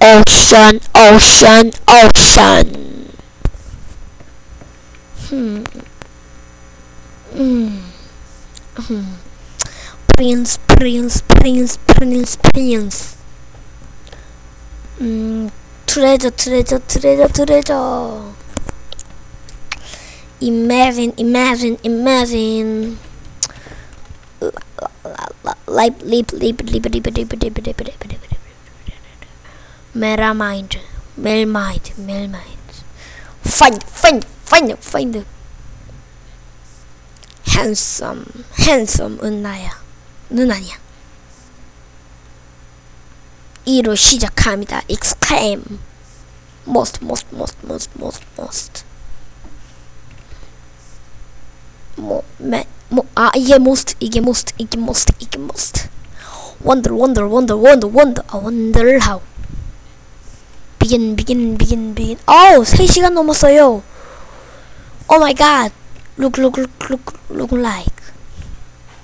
ocean, ocean, ocean. Hmm. Hmm. Hmm. Prince, prince, prince, prince, prince. Treasure, treasure, treasure, treasure. Imagine, imagine, imagine. Leap, leap, leap, leap, leap, leap, leap, leap, leap. Mera mind, mel mind, mel mind. Find, find, find, find. Handsome, handsome 은나야, 누나냐. 이로 시작합니다. Exclaim. Most, most, most, most, most, most. 이게 most, 이게 most, 이게 most, 이게 most. Wonder, wonder, wonder, wonder, wonder. I wonder how. Begin, begin, begin, begin. 3시간 넘었어요. Oh my god. Look, look, look, look, look like.